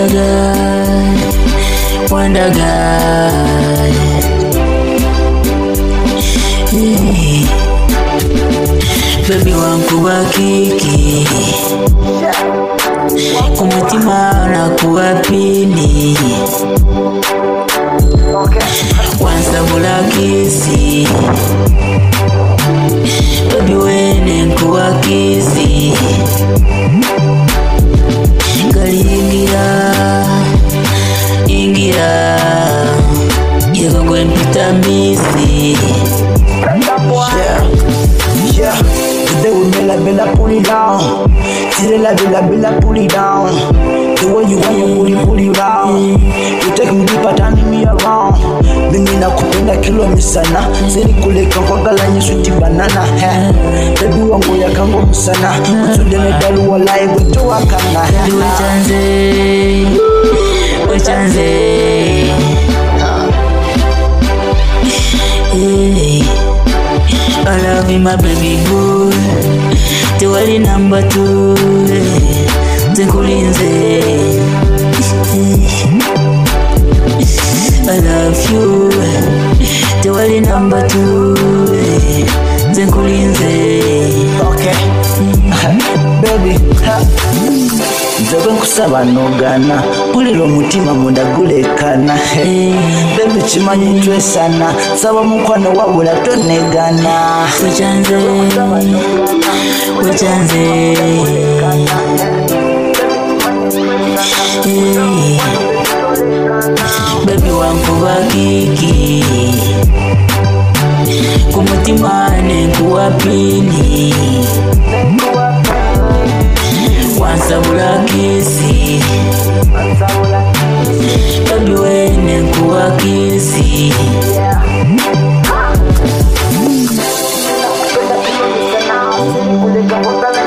Wonder guy. Hey. Baby wangu wa kiki, kumutima nakuwa pini. Wansabula kisi, baby wene nkuwa kisi. Gali ingira, yego gwen pita misi. Yeah, today we bella pull it down. Today la bella pull it down. The way you want you pull it down. You take me deeper, turning me around. Mimi nakupenda kilo misana. Siri kuleka kwa galanya sweet banana. Baby wangu ya kango misana. Utude medalu walai wetu wakana. Wechanze. Hey. I love you, my baby boy. Tewali number 2. Zenkulinze. I love you. Tewali number 2. Zenkulinze. Okay. Baby. Nzobe nkusaba nogana. Pulilo mutima munda gulekana. Baby chimanyi twesana. Saba mukwano wabula tonegana. Wechanze. Hey. Baby wangu wa kiki, kumutima nenkuwa pini. Wansabula kisi, baby wene nkuwa kisi.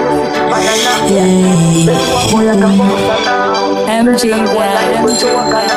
MJ